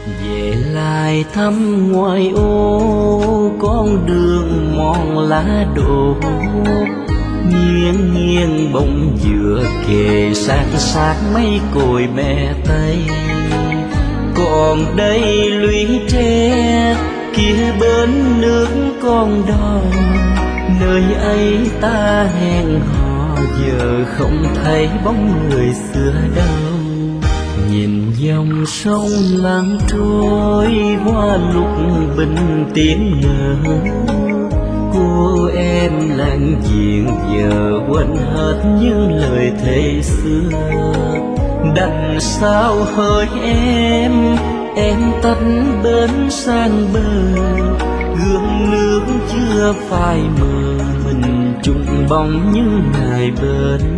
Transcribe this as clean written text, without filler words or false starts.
Về lại thăm ngoài ô, con đường mòn lá đổ, nghiêng nghiêng bông dừa kề san sát mấy cội bè tây. Còn đây lũy tre kia bên nước con đò, nơi ấy ta hẹn hò, giờ không thấy bóng người xưa đâu. Nhìn dòng sông lặng trôi qua lúc bình tiếng ngỡ, cô em lãng diện giờ quên hết những lời thề xưa. Đành sao hỡi em tách bến sang bờ, gương nước chưa phai mờ, mình chung bóng những ngày bên